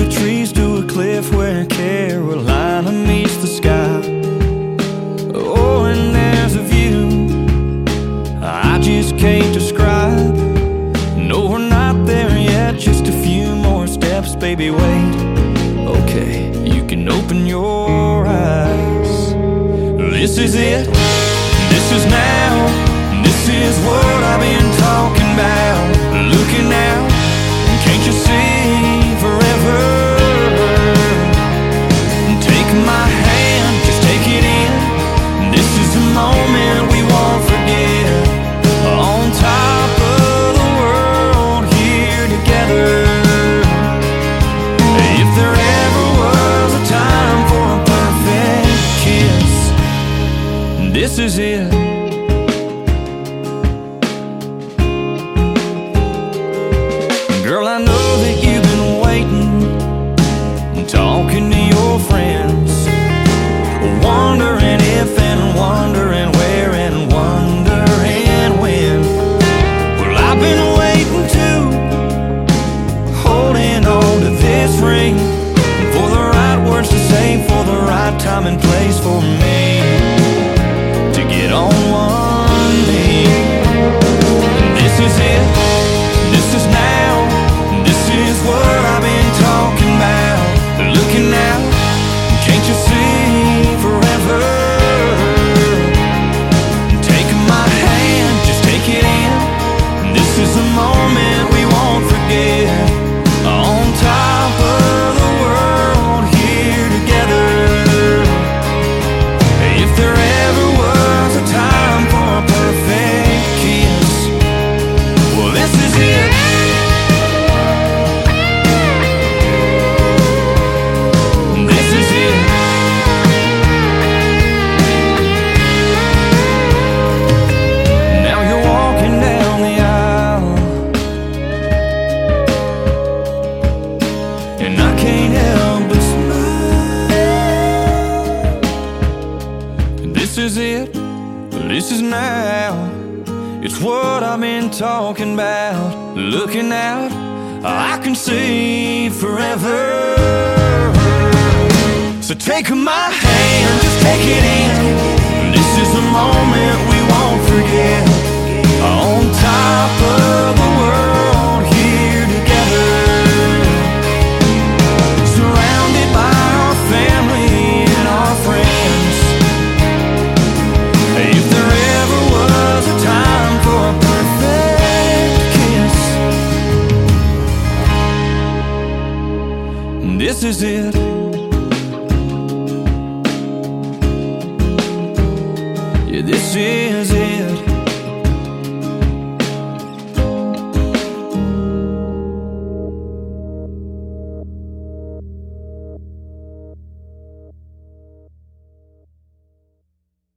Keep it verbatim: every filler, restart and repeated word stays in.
the trees to a cliff where Carolina meets the sky. Oh, and there's a view I just can't describe. No, we're not there yet, just a few more steps, baby, wait. Okay, you can open your eyes. This is it, this is now, this is what I've been talking about. Looking out, can't you see forever? Take my hand, just take it in. This is a moment we won't forget. On top of the world, here together. If there ever was a time for a perfect kiss, this is it. Girl, I know that you've been waiting, talking to your friends, wondering if and wondering where and wondering when. Well, I've been waiting too, holding on to this ring, for the right words to say, for the right time and place for me to get on one knee. This is it, this is now, this is what I've been talking about. Looking out, can't you see forever? Take my hand, just take it in. This is a moment we won't forget. On top of the world, here together. If there ever was a time for a perfect kiss, well, this is it. This is it. Now you're walking down the aisle, and I can't help but smile. This is it, this is now. It's what I've been talking about. Looking out, I can see forever. So take my hand, just take it in. This is a moment we won't forget. On top of the world, here together. Surrounded by our family and our friends. If there ever was a time for a perfect kiss, this is it.